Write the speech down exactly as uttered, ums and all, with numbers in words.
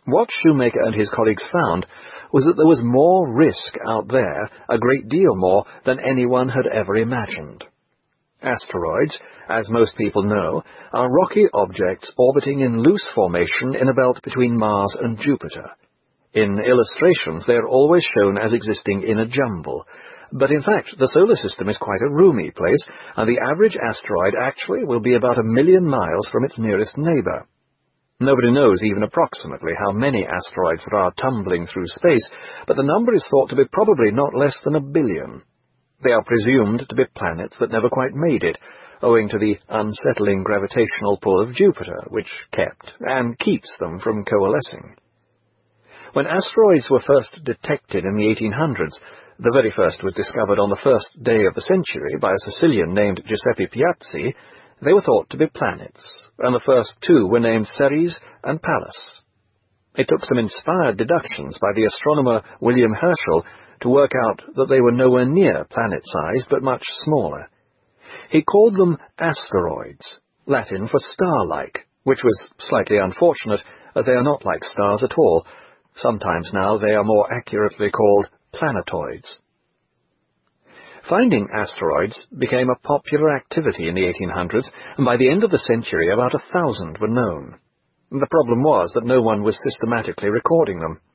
What Shoemaker and his colleagues found was that there was more risk out there, a great deal more, than anyone had ever imagined. Asteroids, as most people know, are rocky objects orbiting in loose formation in a belt between Mars and Jupiter. In illustrations, they are always shown as existing in a jumble, but in fact the solar system is quite a roomy place, and the average asteroid actually will be about a million miles from its nearest neighbour. Nobody knows even approximately how many asteroids there are tumbling through space, but the number is thought to be probably not less than a billion. They are presumed to be planets that never quite made it, owing to the unsettling gravitational pull of Jupiter, which kept and keeps them from coalescing. When asteroids were first detected in the eighteen hundreds, the very first was discovered on the first day of the century by a Sicilian named Giuseppe Piazzi, they were thought to be planets, and the first two were named Ceres and Pallas. It took some inspired deductions by the astronomer William Herschel to work out that they were nowhere near planet-sized, but much smaller. He called them asteroids, Latin for star-like, which was slightly unfortunate, as they are not like stars at all. Sometimes now they are more accurately called planetoids. Finding asteroids became a popular activity in the eighteen hundreds, and by the end of the century about a thousand were known. The problem was that no one was systematically recording them.